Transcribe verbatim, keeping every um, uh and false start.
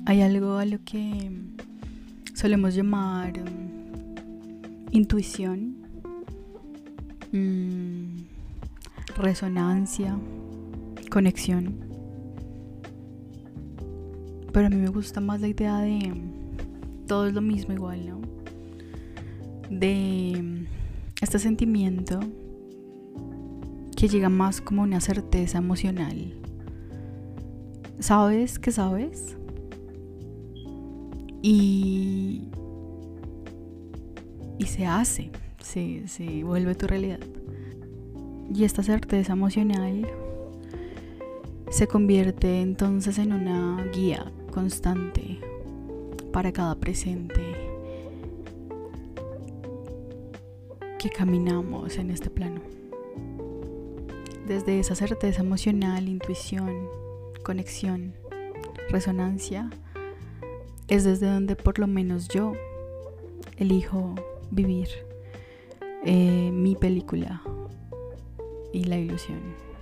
Hay algo a lo que solemos llamar um, intuición, um, resonancia, conexión. Pero a mí me gusta más la idea de todo es lo mismo igual, ¿no? De este sentimiento que llega más como una certeza emocional. ¿Sabes que sabes? Y, y se hace, se, se vuelve tu realidad. Y esta certeza emocional se convierte entonces en una guía constante para cada presente que caminamos en este plano. Desde esa certeza emocional, intuición, conexión, resonancia, es desde donde por lo menos yo elijo vivir eh, mi película y la ilusión.